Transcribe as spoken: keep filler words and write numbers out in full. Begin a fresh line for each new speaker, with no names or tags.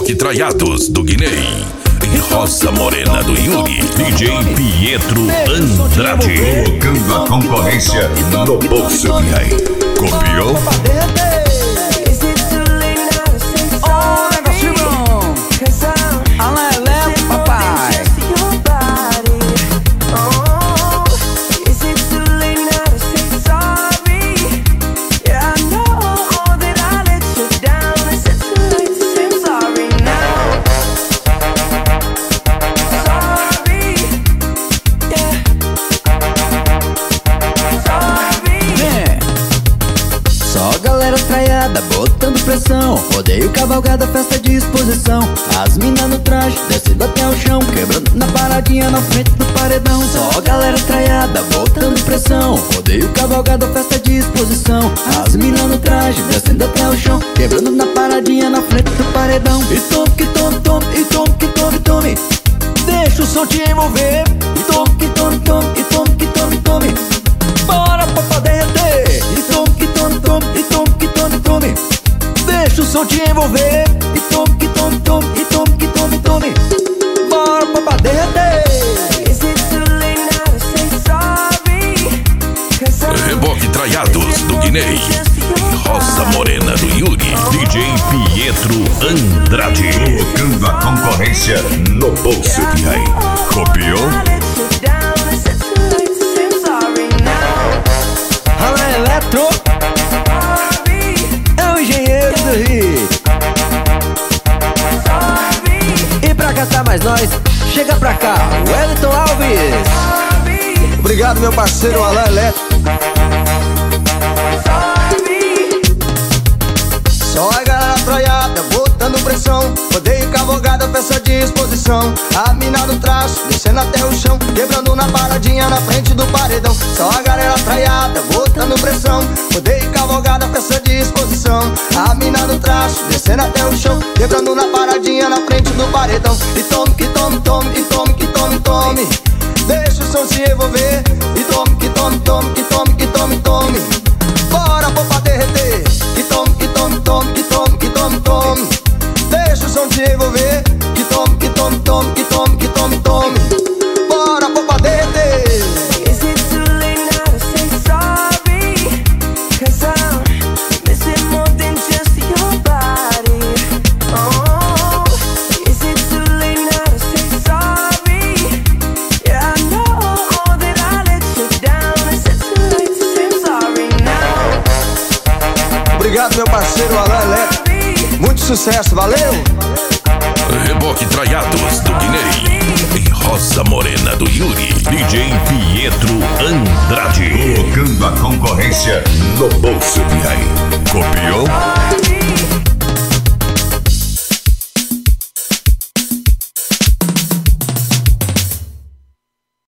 Reboque Traiados do Guinei e Rosa Morena do Yuri. D J Pietro Andrade.
Colocando a concorrência no bolso.
E aí, copiou?
Traiada, botando pressão. Rodeio, cavalgada, festa de exposição. As minas no traje, descendo até o chão, quebrando na paradinha na frente do paredão. Só galera traiada, botando pressão. Rodeio, cavalgada, festa de exposição. As minas no traje, descendo até o chão, quebrando na paradinha na frente do paredão. E tome, que tome, tome, e tome, que tome, tome. Deixa o som te envolver. E tome, que tome, tome, e tome, que tome, tome. Bora pra derreter. E tome, que tome, tome, e tome, que tome, tome. Deixa o som te envolver. E tome, que tome, tome, e tome, que tome, tome. Bora pra derreter.
Reboque Traiados do Guinei e Rosa Morena do Yuri. D J Pietro Andrade.
Colocando a concorrência no bolso.
E aí, copiou?
Alô, Eletro é o engenheiro do Rio. E pra cá tá mais nós, chega pra cá, Wellington Alves.
Obrigado, meu parceiro Alain Eletro. Só a galera traiada, botando pressão. Rodeio, cavalgada, festa de exposição. A mina no traço, descendo até o chão, quebrando na paradinha na frente do paredão. Só a galera traiada, botando pressão. Rodeio, cavalgada, festa de exposição. A mina no traço, descendo até o chão, quebrando na paradinha na frente do paredão. E tome, que tome, tome, e tome, que tome, tome. Deixa o som se envolver. E tome, que tome, tome, que tome, que tome, tome. Bora, pô, pra derreter. Que tome, que tome, tome, que tome, que tome, tome. Deixa o som te envolver. Que tome, que tome, tome, que tome, que tome, tome. Bora, pô, pra derreter. Obrigado, meu parceiro Alain Eletro. Muito sucesso, valeu!
Reboque Traiados do Guinei e Rosa Morena do Yuri. D J Pietro Andrade.
Colocando a concorrência no bolso.
E aí, copiou?